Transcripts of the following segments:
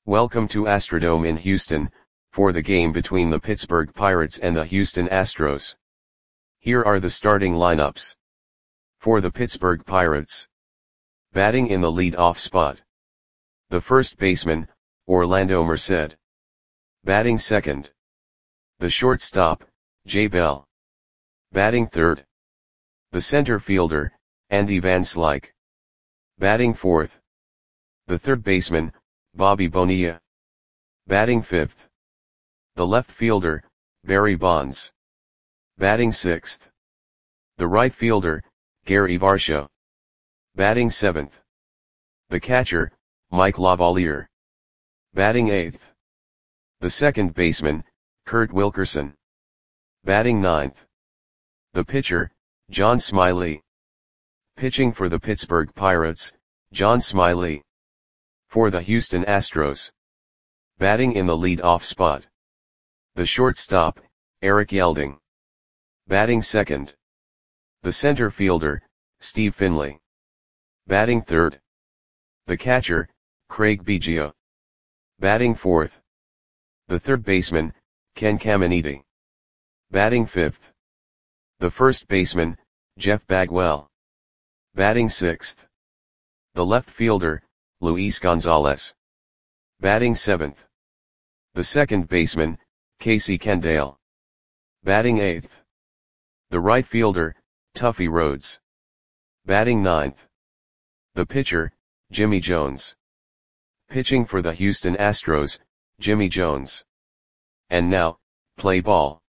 Welcome to Astrodome in Houston, for the game between the Pittsburgh Pirates and the Houston Astros. Here are the starting lineups. For the Pittsburgh Pirates. Batting in the lead-off spot. The first baseman, Orlando Merced. Batting second. The shortstop, Jay Bell. Batting third. The center fielder, Andy Van Slyke. Batting fourth. The third baseman, Bobby Bonilla. Batting fifth. The left fielder, Barry Bonds. Batting sixth. The right fielder, Gary Varsho. Batting seventh. The catcher, Mike Lavalier. Batting eighth. The second baseman, Kurt Wilkerson. Batting ninth. The pitcher, John Smiley. Pitching for the Pittsburgh Pirates, John Smiley. For the Houston Astros. Batting in the lead-off spot. The shortstop, Eric Yelding. Batting second. The center fielder, Steve Finley. Batting third. The catcher, Craig Biggio. Batting fourth. The third baseman, Ken Caminiti. Batting fifth. The first baseman, Jeff Bagwell. Batting sixth. The left fielder, Luis Gonzalez. Batting seventh. The second baseman, Casey Kendall. Batting eighth. The right fielder, Tuffy Rhodes. Batting ninth. The pitcher, Jimmy Jones. Pitching for the Houston Astros, Jimmy Jones. And now, play ball.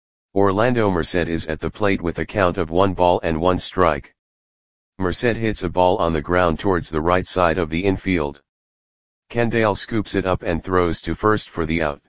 Orlando Merced is at the plate with a count of 1 ball and 1 strike. Merced hits a ball on the ground towards the right side of the infield. Kendall scoops it up and throws to first for the out.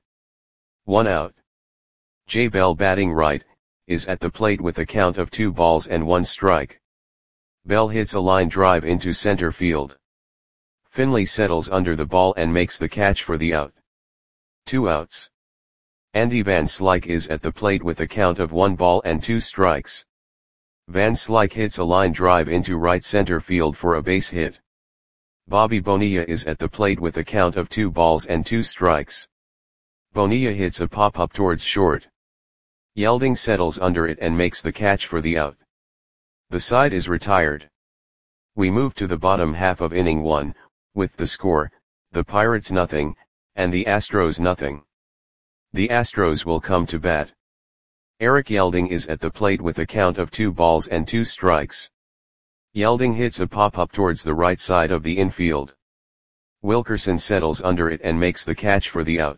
1 out. Jay Bell, batting right, is at the plate with a count of 2 balls and 1 strike. Bell hits a line drive into center field. Finley settles under the ball and makes the catch for the out. 2 outs. Andy Van Slyke is at the plate with a count of 1 ball and 2 strikes. Van Slyke hits a line drive into right center field for a base hit. Bobby Bonilla is at the plate with a count of 2 balls and 2 strikes. Bonilla hits a pop-up towards short. Yelding settles under it and makes the catch for the out. The side is retired. We move to the bottom half of inning 1, with the score, the Pirates nothing, and the Astros nothing. The Astros will come to bat. Eric Yelding is at the plate with a count of 2 balls and 2 strikes. Yelding hits a pop-up towards the right side of the infield. Wilkerson settles under it and makes the catch for the out.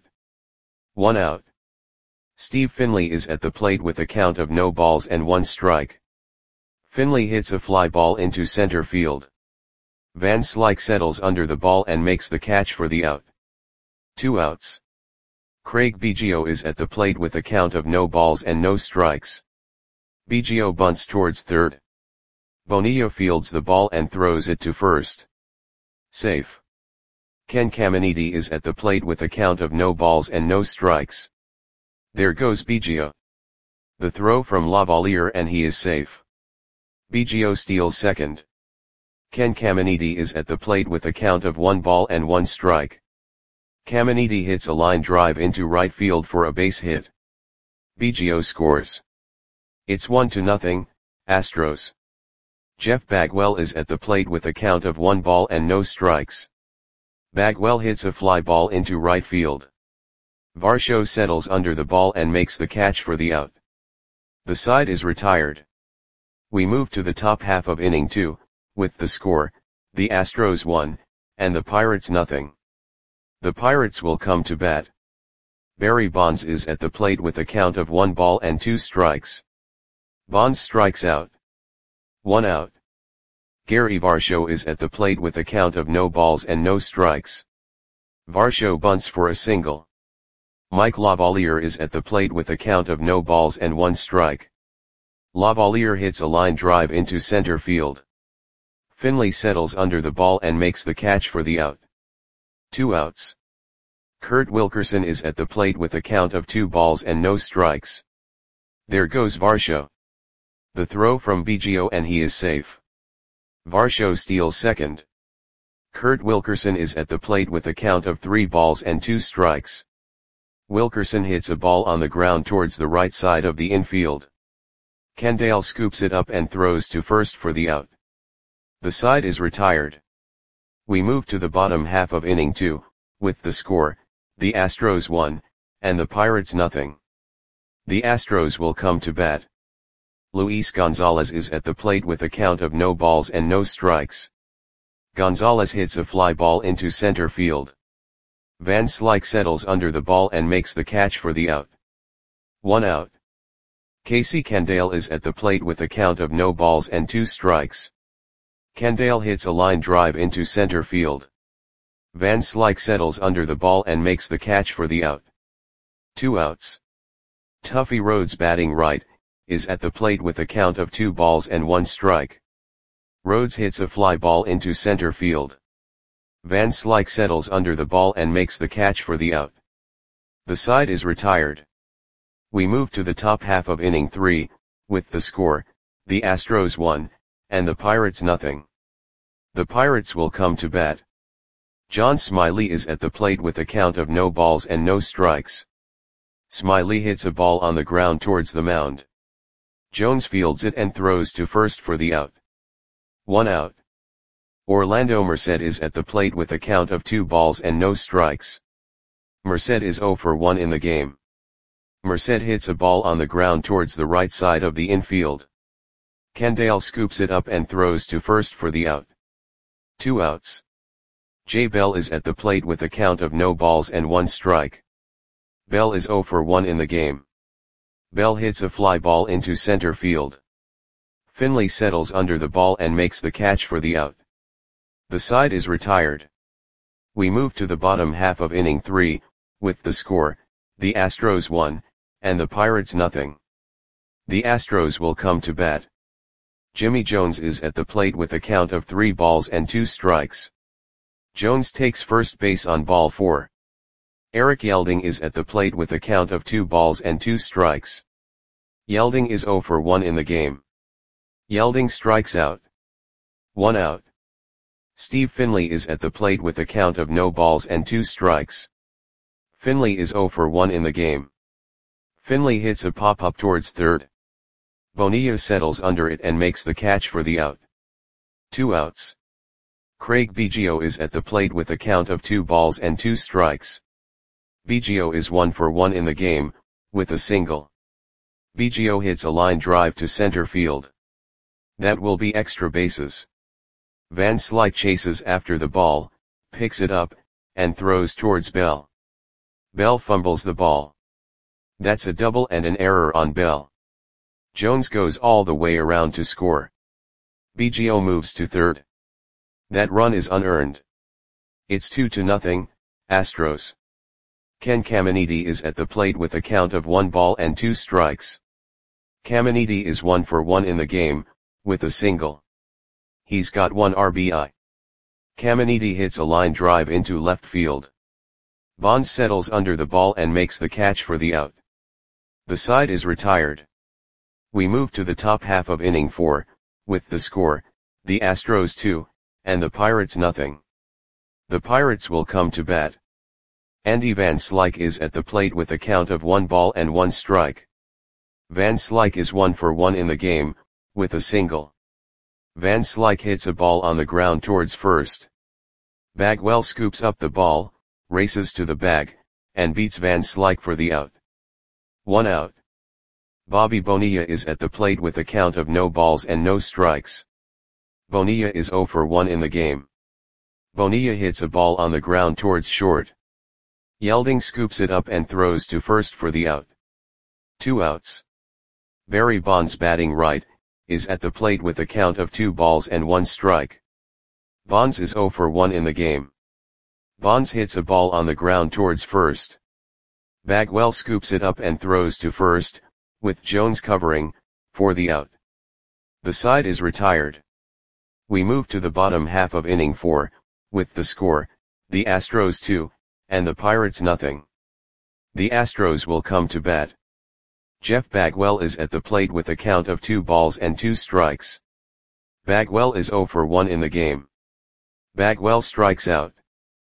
1 out. Steve Finley is at the plate with a count of no balls and 1 strike. Finley hits a fly ball into center field. Van Slyke settles under the ball and makes the catch for the out. 2 outs. Craig Biggio is at the plate with a count of no balls and no strikes. Biggio bunts towards third. Bonilla fields the ball and throws it to first. Safe. Ken Caminiti is at the plate with a count of no balls and no strikes. There goes Biggio. The throw from Lavalier and he is safe. Biggio steals second. Ken Caminiti is at the plate with a count of 1 ball and 1 strike. Caminiti hits a line drive into right field for a base hit. Biggio scores. It's 1-0, Astros. Jeff Bagwell is at the plate with a count of 1 ball and no strikes. Bagwell hits a fly ball into right field. Varsho settles under the ball and makes the catch for the out. The side is retired. We move to the top half of inning 2, with the score, the Astros 1, and the Pirates nothing. The Pirates will come to bat. Barry Bonds is at the plate with a count of 1 ball and 2 strikes. Bonds strikes out. 1 out. Gary Varsho is at the plate with a count of no balls and no strikes. Varsho bunts for a single. Mike Lavalier is at the plate with a count of no balls and 1 strike. Lavalier hits a line drive into center field. Finley settles under the ball and makes the catch for the out. 2 outs. Kurt Wilkerson is at the plate with a count of 2 balls and no strikes. There goes Varsho. The throw from Biggio and he is safe. Varsho steals second. Kurt Wilkerson is at the plate with a count of 3 balls and 2 strikes. Wilkerson hits a ball on the ground towards the right side of the infield. Kendall scoops it up and throws to first for the out. The side is retired. We move to the bottom half of inning 2, with the score, the Astros 1, and the Pirates nothing. The Astros will come to bat. Luis Gonzalez is at the plate with a count of no balls and no strikes. Gonzalez hits a fly ball into center field. Van Slyke settles under the ball and makes the catch for the out. 1 out. Casey Kendall is at the plate with a count of no balls and 2 strikes. Kendall hits a line drive into center field. Van Slyke settles under the ball and makes the catch for the out. 2 outs. Tuffy Rhodes, batting right, is at the plate with a count of 2 balls and 1 strike. Rhodes hits a fly ball into center field. Van Slyke settles under the ball and makes the catch for the out. The side is retired. We move to the top half of inning 3, with the score, the Astros 1, and the Pirates nothing. The Pirates will come to bat. John Smiley is at the plate with a count of no balls and no strikes. Smiley hits a ball on the ground towards the mound. Jones fields it and throws to first for the out. 1 out. Orlando Merced is at the plate with a count of 2 balls and no strikes. Merced is 0 for 1 in the game. Merced hits a ball on the ground towards the right side of the infield. Kendall scoops it up and throws to first for the out. 2 outs. Jay Bell is at the plate with a count of no balls and 1 strike. Bell is 0 for 1 in the game. Bell hits a fly ball into center field. Finley settles under the ball and makes the catch for the out. The side is retired. We move to the bottom half of inning 3, with the score, the Astros 1, and the Pirates nothing. The Astros will come to bat. Jimmy Jones is at the plate with a count of 3 balls and 2 strikes. Jones takes first base on ball 4. Eric Yelding is at the plate with a count of 2 balls and 2 strikes. Yelding is 0 for 1 in the game. Yelding strikes out. 1 out. Steve Finley is at the plate with a count of no balls and 2 strikes. Finley is 0 for 1 in the game. Finley hits a pop-up towards third. Bonilla settles under it and makes the catch for the out. 2 outs. Craig Biggio is at the plate with a count of 2 balls and 2 strikes. Biggio is 1 for 1 in the game, with a single. Biggio hits a line drive to center field. That will be extra bases. Van Slyke chases after the ball, picks it up, and throws towards Bell. Bell fumbles the ball. That's a double and an error on Bell. Jones goes all the way around to score. Biggio moves to third. That run is unearned. It's 2-0, Astros. Ken Caminiti is at the plate with a count of 1 ball and 2 strikes. Caminiti is 1 for 1 in the game, with a single. He's got 1 RBI. Caminiti hits a line drive into left field. Bonds settles under the ball and makes the catch for the out. The side is retired. We move to the top half of inning 4, with the score, the Astros 2, and the Pirates nothing. The Pirates will come to bat. Andy Van Slyke is at the plate with a count of 1 ball and 1 strike. Van Slyke is 1 for 1 in the game, with a single. Van Slyke hits a ball on the ground towards first. Bagwell scoops up the ball, races to the bag, and beats Van Slyke for the out. 1 out. Bobby Bonilla is at the plate with a count of no balls and no strikes. Bonilla is 0 for 1 in the game. Bonilla hits a ball on the ground towards short. Yelding scoops it up and throws to first for the out. 2 outs. Barry Bonds, batting right, is at the plate with a count of 2 balls and 1 strike. Bonds is 0 for 1 in the game. Bonds hits a ball on the ground towards first. Bagwell scoops it up and throws to first, with Jones covering, for the out. The side is retired. We move to the bottom half of inning 4, with the score, the Astros 2, and the Pirates nothing. The Astros will come to bat. Jeff Bagwell is at the plate with a count of 2 balls and 2 strikes. Bagwell is 0 for 1 in the game. Bagwell strikes out.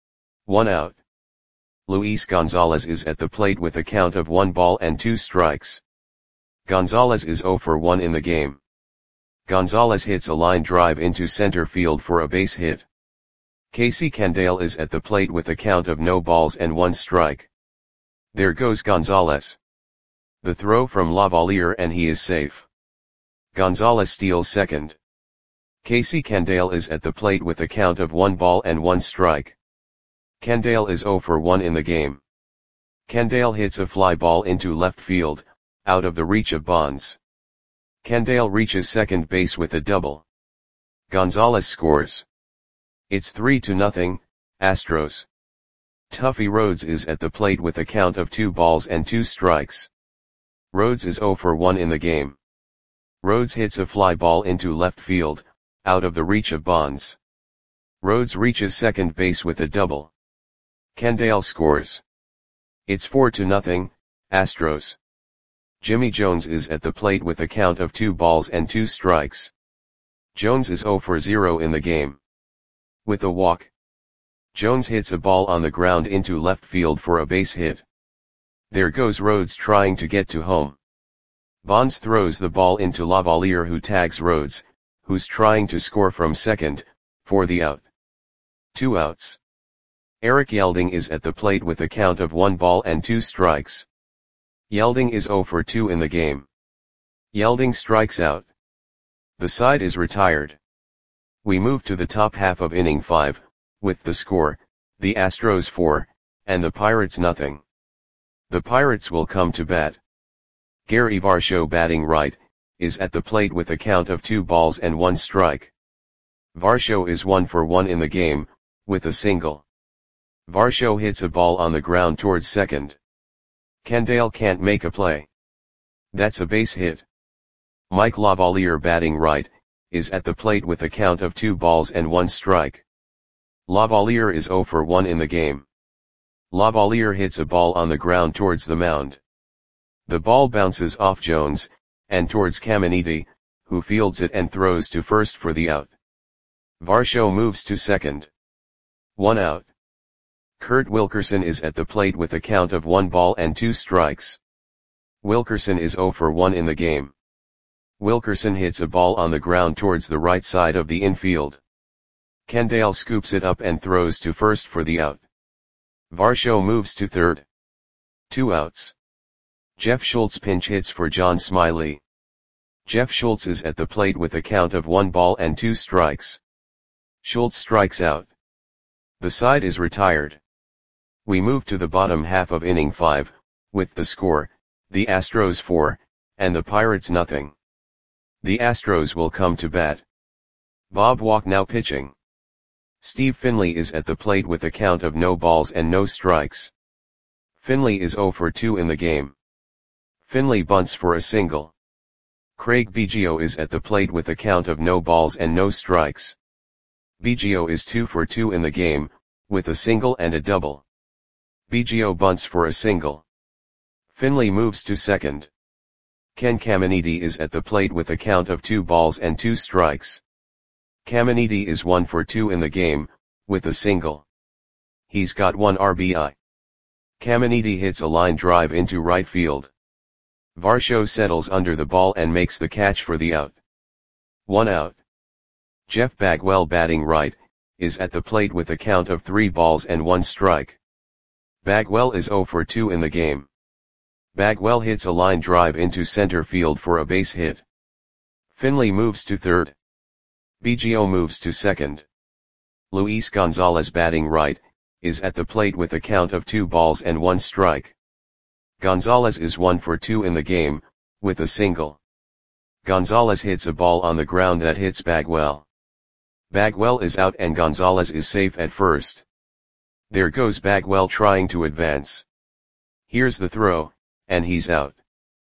1 out. Luis Gonzalez is at the plate with a count of 1 ball and 2 strikes. Gonzalez is 0 for 1 in the game. Gonzalez hits a line drive into center field for a base hit. Casey Candale is at the plate with a count of no balls and 1 strike. There goes Gonzalez. The throw from Lavalier and he is safe. Gonzalez steals second. Casey Candale is at the plate with a count of 1 ball and 1 strike. Candale is 0 for 1 in the game. Candale hits a fly ball into left field, out of the reach of Bonds. Candale reaches second base with a double. Gonzalez scores. It's 3-0, Astros. Tuffy Rhodes is at the plate with a count of 2 balls and 2 strikes. Rhodes is 0 for 1 in the game. Rhodes hits a fly ball into left field, out of the reach of Bonds. Rhodes reaches second base with a double. Candale scores. It's 4-0, Astros. Jimmy Jones is at the plate with a count of 2 balls and 2 strikes. Jones is 0 for 0 in the game. With a walk, Jones hits a ball on the ground into left field for a base hit. There goes Rhodes trying to get to home. Bonds throws the ball into Lavalier, who tags Rhodes, who's trying to score from second, for the out. 2 outs. Eric Yelding is at the plate with a count of 1 ball and 2 strikes. Yelding is 0 for 2 in the game. Yelding strikes out. The side is retired. We move to the top half of inning 5, with the score, the Astros 4, and the Pirates nothing. The Pirates will come to bat. Gary Varsho, batting right, is at the plate with a count of 2 balls and 1 strike. Varsho is 1 for 1 in the game, with a single. Varsho hits a ball on the ground towards second. Candale can't make a play. That's a base hit. Mike Lavalier, batting right, is at the plate with a count of 2 balls and 1 strike. Lavalier is 0 for 1 in the game. Lavalier hits a ball on the ground towards the mound. The ball bounces off Jones, and towards Caminiti, who fields it and throws to first for the out. Varsho moves to second. 1 out. Kurt Wilkerson is at the plate with a count of 1 ball and 2 strikes. Wilkerson is 0 for 1 in the game. Wilkerson hits a ball on the ground towards the right side of the infield. Candale scoops it up and throws to first for the out. Varsho moves to third. 2 outs. Jeff Schultz pinch hits for John Smiley. Jeff Schultz is at the plate with a count of 1 ball and 2 strikes. Schultz strikes out. The side is retired. We move to the bottom half of inning 5, with the score, the Astros 4, and the Pirates nothing. The Astros will come to bat. Bob Walk now pitching. Steve Finley is at the plate with a count of no balls and no strikes. Finley is 0 for 2 in the game. Finley bunts for a single. Craig Biggio is at the plate with a count of no balls and no strikes. Biggio is 2 for 2 in the game, with a single and a double. Biggio bunts for a single. Finley moves to second. Ken Caminiti is at the plate with a count of 2 balls and 2 strikes. Caminiti is 1 for 2 in the game, with a single. He's got 1 RBI. Caminiti hits a line drive into right field. Varsho settles under the ball and makes the catch for the out. 1 out. Jeff Bagwell, batting right, is at the plate with a count of 3 balls and 1 strike. Bagwell is 0 for 2 in the game. Bagwell hits a line drive into center field for a base hit. Finley moves to third. Biggio moves to second. Luis Gonzalez, batting right, is at the plate with a count of 2 balls and 1 strike. Gonzalez is 1 for 2 in the game, with a single. Gonzalez hits a ball on the ground that hits Bagwell. Bagwell is out and Gonzalez is safe at first. There goes Bagwell trying to advance. Here's the throw, and he's out.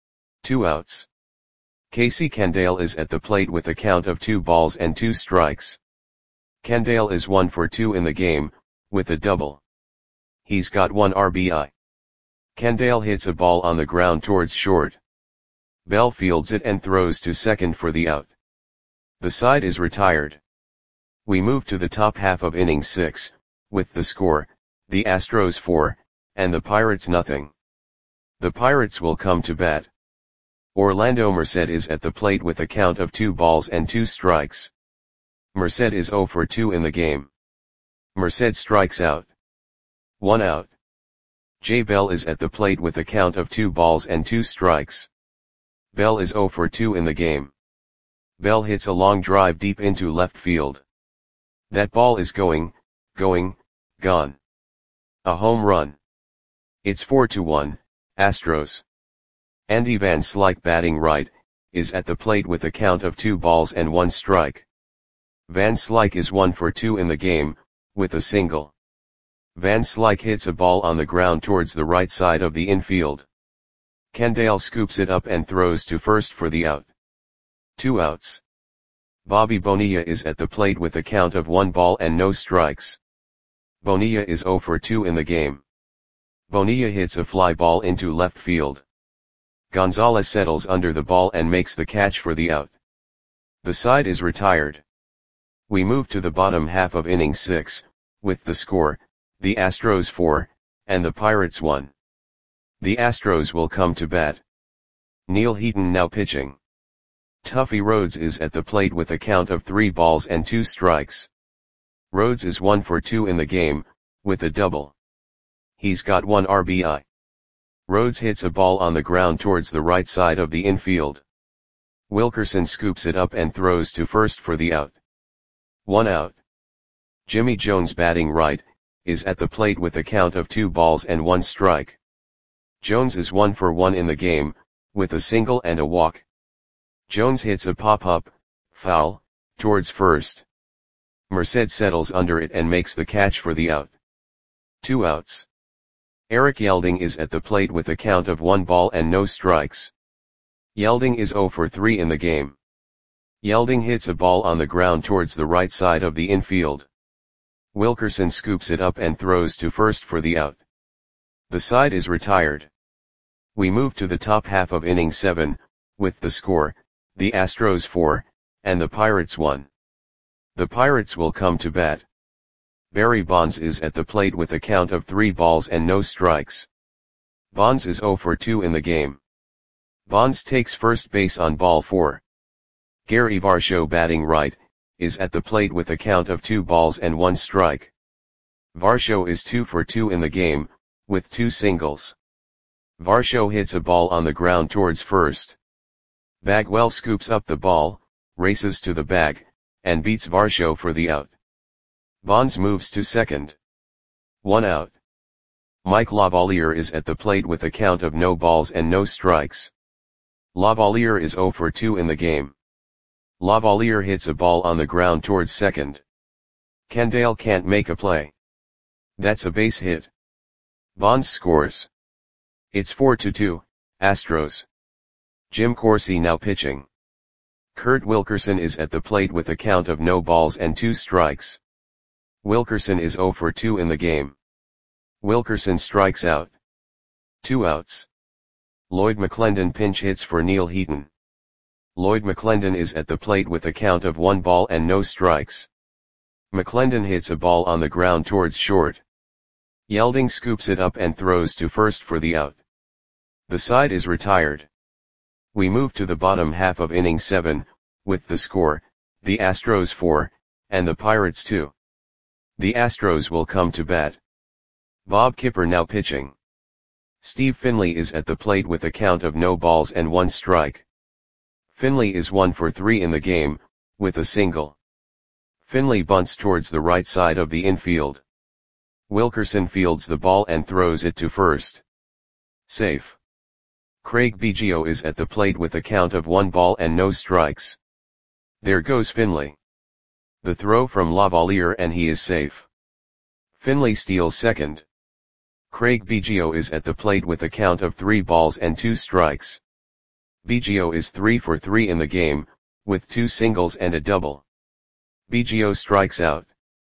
2 outs. Casey Candale is at the plate with a count of 2 balls and 2 strikes. Candale is 1 for 2 in the game, with a double. He's got 1 RBI. Candale hits a ball on the ground towards short. Bell fields it and throws to second for the out. The side is retired. We move to the top half of inning 6, with the score, the Astros 4, and the Pirates nothing. The Pirates will come to bat. Orlando Merced is at the plate with a count of 2 balls and 2 strikes. Merced is 0 for 2 in the game. Merced strikes out. 1 out. Jay Bell is at the plate with a count of 2 balls and 2 strikes. Bell is 0 for 2 in the game. Bell hits a long drive deep into left field. That ball is going, gone. A home run. It's 4-1, Astros. Andy Van Slyke, batting right, is at the plate with a count of 2 balls and 1 strike. Van Slyke is 1 for 2 in the game, with a single. Van Slyke hits a ball on the ground towards the right side of the infield. Kendall scoops it up and throws to first for the out. 2 outs. Bobby Bonilla is at the plate with a count of 1 ball and no strikes. Bonilla is 0 for 2 in the game. Bonilla hits a fly ball into left field. Gonzalez settles under the ball and makes the catch for the out. The side is retired. We move to the bottom half of inning 6, with the score, the Astros 4, and the Pirates 1. The Astros will come to bat. Neil Heaton now pitching. Tuffy Rhodes is at the plate with a count of 3 balls and 2 strikes. Rhodes is 1 for 2 in the game, with a double. He's got 1 RBI. Rhodes hits a ball on the ground towards the right side of the infield. Wilkerson scoops it up and throws to first for the out. 1 out. Jimmy Jones, batting right, is at the plate with a count of 2 balls and 1 strike. Jones is 1 for 1 in the game, with a single and a walk. Jones hits a pop-up, foul, towards first. Merced settles under it and makes the catch for the out. 2 outs. Eric Yelding is at the plate with a count of 1 ball and no strikes. Yelding is 0 for 3 in the game. Yelding hits a ball on the ground towards the right side of the infield. Wilkerson scoops it up and throws to first for the out. The side is retired. We move to the top half of inning 7, with the score, the Astros 4, and the Pirates 1. The Pirates will come to bat. Barry Bonds is at the plate with a count of 3 balls and no strikes. Bonds is 0 for 2 in the game. Bonds takes first base on ball 4. Gary Varsho, batting right, is at the plate with a count of 2 balls and 1 strike. Varsho is 2 for 2 in the game, with 2 singles. Varsho hits a ball on the ground towards first. Bagwell scoops up the ball, races to the bag, and beats Varsho for the out. Bonds moves to second. 1 out. Mike Lavalier is at the plate with a count of no balls and no strikes. Lavalier is 0 for 2 in the game. Lavalier hits a ball on the ground towards second. Kendall can't make a play. That's a base hit. Bonds scores. It's 4-2, Astros. Jim Corsi now pitching. Kurt Wilkerson is at the plate with a count of no balls and 2 strikes. Wilkerson is 0 for 2 in the game. Wilkerson strikes out. 2 outs. Lloyd McClendon pinch hits for Neil Heaton. Lloyd McClendon is at the plate with a count of 1 ball and no strikes. McClendon hits a ball on the ground towards short. Yelding scoops it up and throws to first for the out. The side is retired. We move to the bottom half of inning 7, with the score, the Astros 4, and the Pirates 2. The Astros will come to bat. Bob Kipper now pitching. Steve Finley is at the plate with a count of no balls and 1 strike. Finley is 1 for 3 in the game, with a single. Finley bunts towards the right side of the infield. Wilkerson fields the ball and throws it to first. Safe. Craig Biggio is at the plate with a count of 1 ball and no strikes. There goes Finley. The throw from Lavalier and he is safe. Finley steals second. Craig Biggio is at the plate with a count of 3 balls and 2 strikes. Biggio is 3 for 3 in the game, with 2 singles and a double. Biggio strikes out.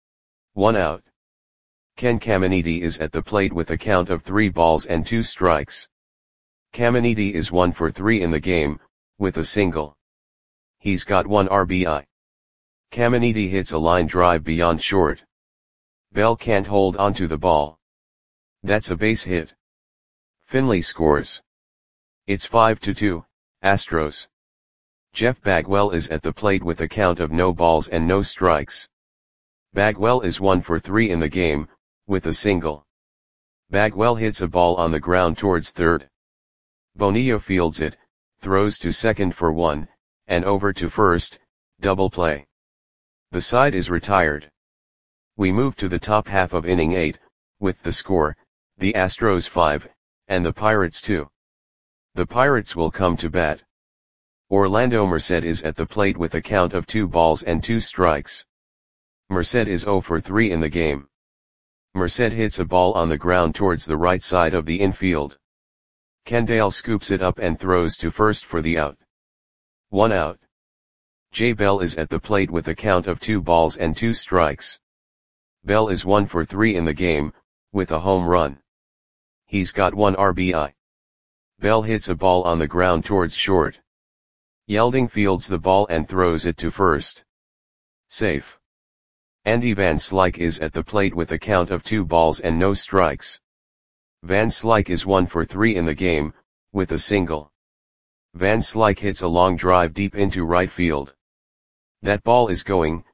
1 out. Ken Caminiti is at the plate with a count of 3 balls and 2 strikes. Caminiti is 1 for 3 in the game, with a single. He's got 1 RBI. Caminiti hits a line drive beyond short. Bell can't hold onto the ball. That's a base hit. Finley scores. It's 5-2, Astros. Jeff Bagwell is at the plate with a count of no balls and no strikes. Bagwell is 1 for 3 in the game, with a single. Bagwell hits a ball on the ground towards third. Bonilla fields it, throws to second for 1, and over to first, double play. The side is retired. We move to the top half of inning 8, with the score, the Astros 5, and the Pirates 2. The Pirates will come to bat. Orlando Merced is at the plate with a count of 2 balls and 2 strikes. Merced is 0 for 3 in the game. Merced hits a ball on the ground towards the right side of the infield. Kendall scoops it up and throws to first for the out. 1 out. Jay Bell is at the plate with a count of 2 balls and 2 strikes. Bell is 1 for 3 in the game, with a home run. He's got 1 RBI. Bell hits a ball on the ground towards short. Yelding fields the ball and throws it to first. Safe. Andy Van Slyke is at the plate with a count of 2 balls and no strikes. Van Slyke is 1 for 3 in the game, with a single. Van Slyke hits a long drive deep into right field. That ball is gone.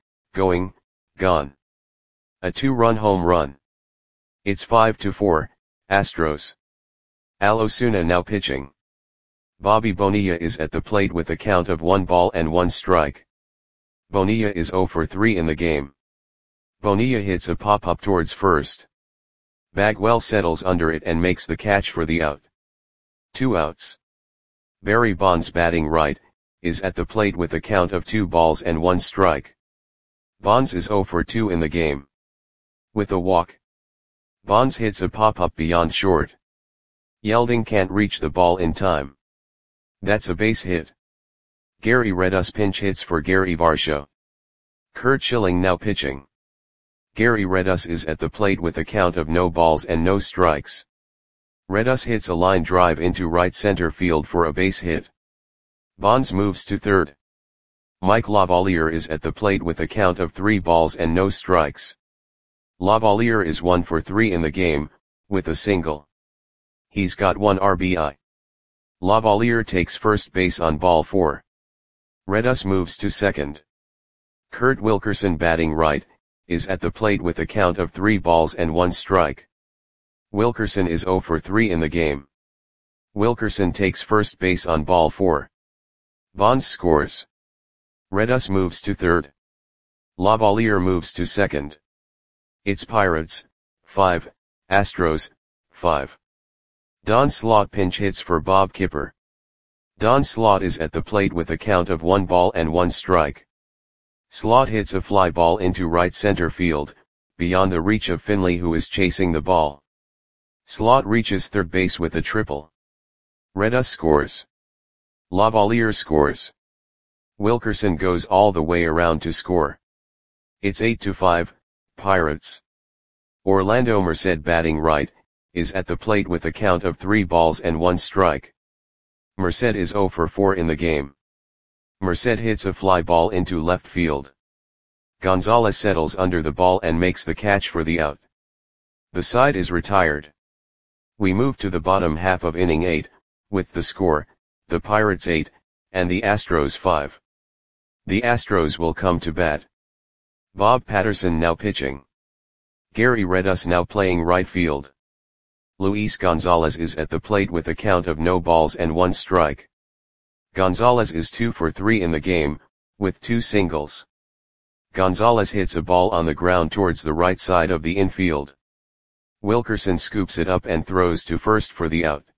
A 2-run home run. It's 5-4, Astros. Al Osuna now pitching. Bobby Bonilla is at the plate with a count of 1 ball and 1 strike. Bonilla is 0 for 3 in the game. Bonilla hits a pop-up towards first. Bagwell settles under it and makes the catch for the out. 2 outs. Barry Bonds batting right, is at the plate with a count of 2 balls and 1 strike. Bonds is 0 for 2 in the game. With a walk. Bonds hits a pop-up beyond short. Yelding can't reach the ball in time. That's a base hit. Gary Redus pinch hits for Gary Varsho. Curt Schilling now pitching. Gary Redus is at the plate with a count of no balls and no strikes. Redus hits a line drive into right center field for a base hit. Bonds moves to third. Mike Lavalier is at the plate with a count of 3 balls and no strikes. Lavalier is 1 for 3 in the game, with a single. He's got 1 RBI. Lavalier takes first base on ball 4. Redus moves to second. Kurt Wilkerson batting right, is at the plate with a count of 3 balls and 1 strike. Wilkerson is 0 for 3 in the game. Wilkerson takes first base on ball 4. Bonds scores. Redus moves to third. Lavalier moves to second. It's Pirates, 5, Astros, 5. Don Slaught pinch hits for Bob Kipper. Don Slaught is at the plate with a count of 1 ball and 1 strike. Slaught hits a fly ball into right center field, beyond the reach of Finley who is chasing the ball. Slaught reaches third base with a triple. Redus scores. Lavalier scores. Wilkerson goes all the way around to score. It's 8-5, Pirates. Orlando Merced batting right, is at the plate with a count of 3 balls and 1 strike. Merced is 0 for 4 in the game. Merced hits a fly ball into left field. Gonzalez settles under the ball and makes the catch for the out. The side is retired. We move to the bottom half of inning 8, with the score, the Pirates 8, and the Astros 5. The Astros will come to bat. Bob Patterson now pitching. Gary Redus now playing right field. Luis Gonzalez is at the plate with a count of no balls and 1 strike. Gonzalez is 2 for 3 in the game, with 2 singles. Gonzalez hits a ball on the ground towards the right side of the infield. Wilkerson scoops it up and throws to first for the out.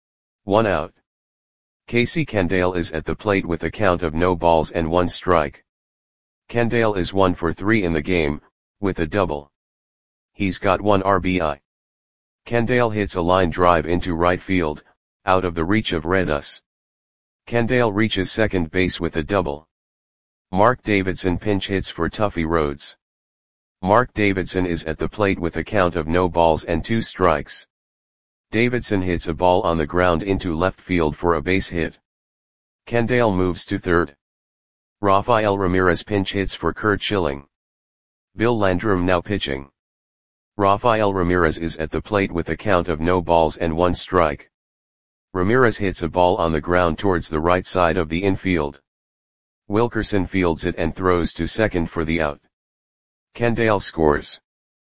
1 out. Casey Kendall is at the plate with a count of no balls and 1 strike. Kendall is 1 for 3 in the game, with a double. He's got 1 RBI. Kendall hits a line drive into right field, out of the reach of Redus. Kendall reaches second base with a double. Mark Davidson pinch hits for Tuffy Rhodes. Mark Davidson is at the plate with a count of no balls and 2 strikes. Davidson hits a ball on the ground into left field for a base hit. Kendall moves to third. Rafael Ramirez pinch hits for Curt Schilling. Bill Landrum now pitching. Rafael Ramirez is at the plate with a count of no balls and 1 strike. Ramirez hits a ball on the ground towards the right side of the infield. Wilkerson fields it and throws to second for the out. Kendall scores.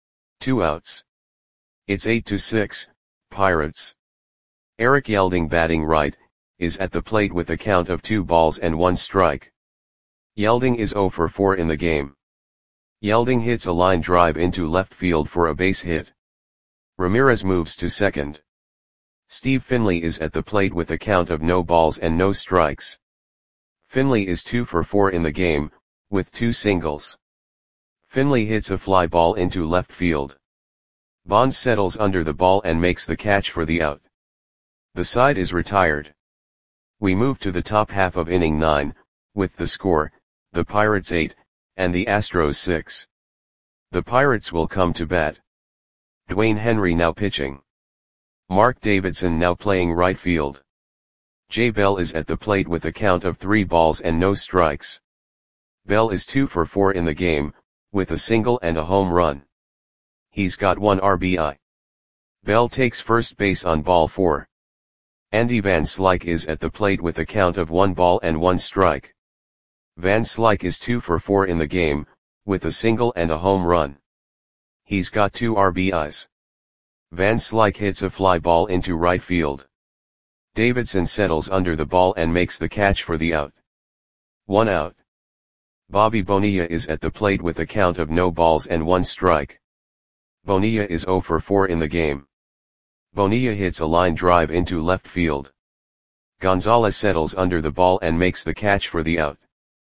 2 outs. It's 8-6, Pirates. Eric Yelding batting right, is at the plate with a count of 2 balls and 1 strike. Yelding is 0 for 4 in the game. Yelding hits a line drive into left field for a base hit. Ramirez moves to second. Steve Finley is at the plate with a count of no balls and no strikes. Finley is 2 for 4 in the game, with 2 singles. Finley hits a fly ball into left field. Bonds settles under the ball and makes the catch for the out. The side is retired. We move to the top half of inning 9, with the score, the Pirates 8, and the Astros 6. The Pirates will come to bat. Dwayne Henry now pitching. Mark Davidson now playing right field. Jay Bell is at the plate with a count of 3 balls and no strikes. Bell is 2 for 4 in the game, with a single and a home run. He's got 1 RBI. Bell takes first base on ball 4. Andy Van Slyke is at the plate with a count of 1 ball and 1 strike. Van Slyke is 2 for 4 in the game, with a single and a home run. He's got 2 RBIs. Van Slyke hits a fly ball into right field. Davidson settles under the ball and makes the catch for the out. 1 out. Bobby Bonilla is at the plate with a count of no balls and 1 strike. Bonilla is 0 for 4 in the game. Bonilla hits a line drive into left field. Gonzalez settles under the ball and makes the catch for the out.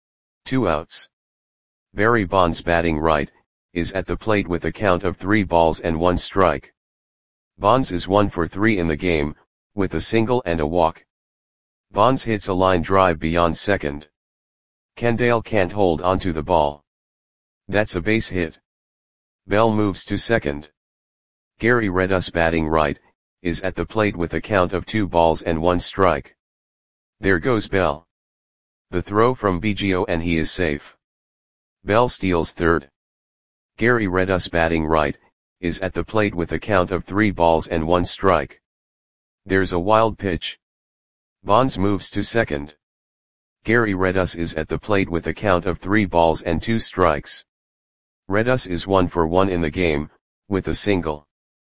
2 outs. Barry Bonds batting right, is at the plate with a count of 3 balls and 1 strike. Bonds is 1 for 3 in the game, with a single and a walk. Bonds hits a line drive beyond second. Kendall can't hold onto the ball. That's a base hit. Bell moves to second. Gary Redus batting right, is at the plate with a count of 2 balls and 1 strike. There goes Bell. The throw from Biggio and he is safe. Bell steals third. Gary Redus batting right, is at the plate with a count of 3 balls and 1 strike. There's a wild pitch. Bonds moves to second. Gary Redus is at the plate with a count of 3 balls and 2 strikes. Redus is 1 for 1 in the game, with a single.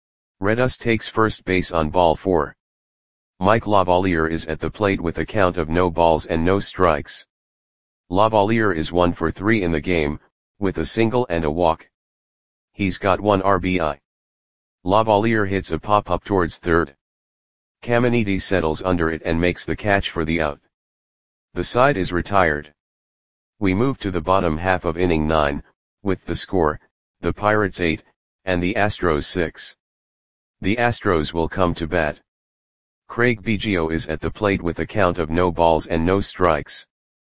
Redus takes first base on ball 4. Mike Lavalier is at the plate with a count of no balls and no strikes. Lavalier is 1 for 3 in the game, with a single and a walk. He's got 1 RBI. Lavalier hits a pop-up towards third. Caminiti settles under it and makes the catch for the out. The side is retired. We move to the bottom half of inning 9, with the score, the Pirates 8, and the Astros 6. The Astros will come to bat. Craig Biggio is at the plate with a count of no balls and no strikes.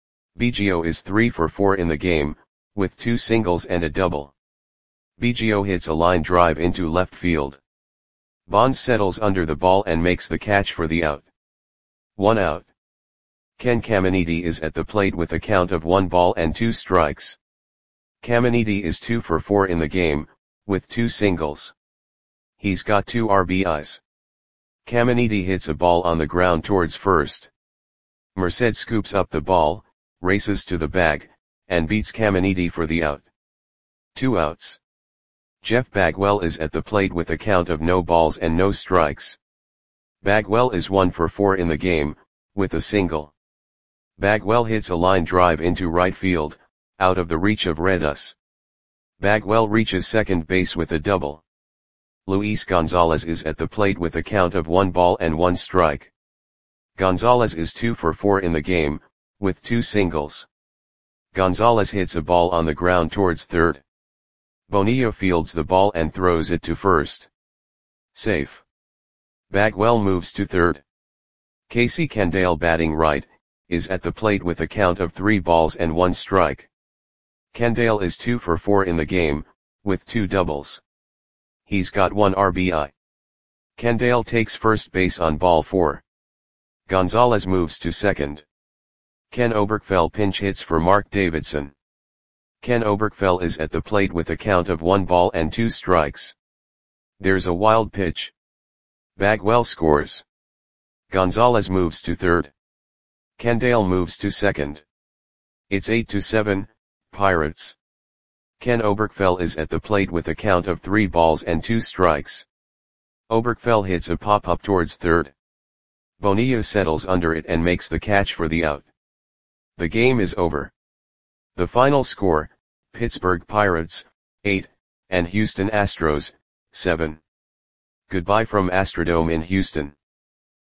Biggio is 3 for 4 in the game, with 2 singles and a double. Biggio hits a line drive into left field. Bonds settles under the ball and makes the catch for the out. 1 out. Ken Caminiti is at the plate with a count of 1 ball and 2 strikes. Caminiti is 2 for 4 in the game, with 2 singles. He's got 2 RBIs. Caminiti hits a ball on the ground towards first. Merced scoops up the ball, races to the bag, and beats Caminiti for the out. 2 outs. Jeff Bagwell is at the plate with a count of no balls and no strikes. Bagwell is 1 for 4 in the game, with a single. Bagwell hits a line drive into right field, out of the reach of Redus. Bagwell reaches second base with a double. Luis Gonzalez is at the plate with a count of 1 ball and 1 strike. Gonzalez is 2 for 4 in the game, with 2 singles. Gonzalez hits a ball on the ground towards third. Bonilla fields the ball and throws it to first. Safe. Bagwell moves to third. Casey Kendall batting right, is at the plate with a count of 3 balls and 1 strike. Kendall is 2 for 4 in the game, with 2 doubles. He's got 1 RBI. Kendall takes first base on ball 4. Gonzalez moves to second. Ken Oberkfell pinch hits for Mark Davidson. Ken Oberkfell is at the plate with a count of 1 ball and 2 strikes. There's a wild pitch. Bagwell scores. Gonzalez moves to third. Kendall moves to second. It's 8-7, Pirates. Ken Oberkfell is at the plate with a count of 3 balls and 2 strikes. Oberkfell hits a pop-up towards third. Bonilla settles under it and makes the catch for the out. The game is over. The final score, Pittsburgh Pirates, 8, and Houston Astros, 7. Goodbye from Astrodome in Houston.